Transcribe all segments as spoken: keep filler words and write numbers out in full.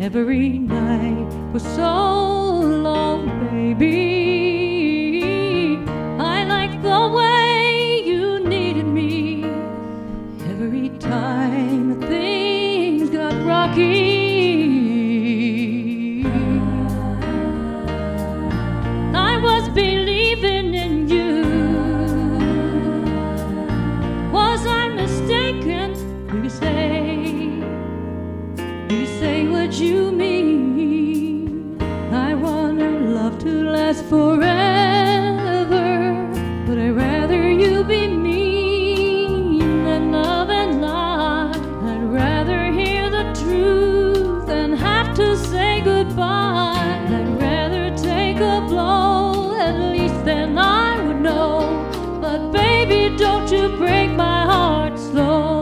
every night for so long, baby. I like the way you needed me every time things got rocky. I was believing in you. Was I mistaken? Do you say? Do you say what you mean? I want our love to last forever, but I'd rather you be mean than love and lie. I'd rather hear the truth than have to say goodbye. I'd rather take a blow, at least then I would know. But baby, don't you break my heart slow.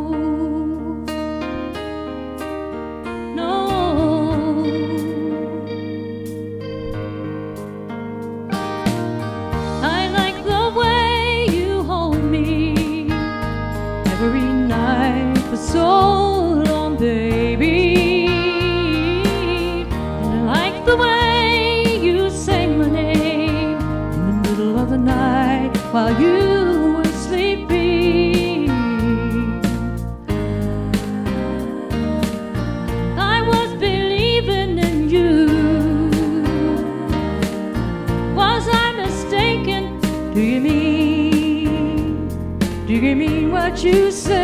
Every night for so long, baby. And I like the way you say my name in the middle of the night while you were sleeping. I was believing in you. Was I mistaken? Do you mean? Do you mean what you say?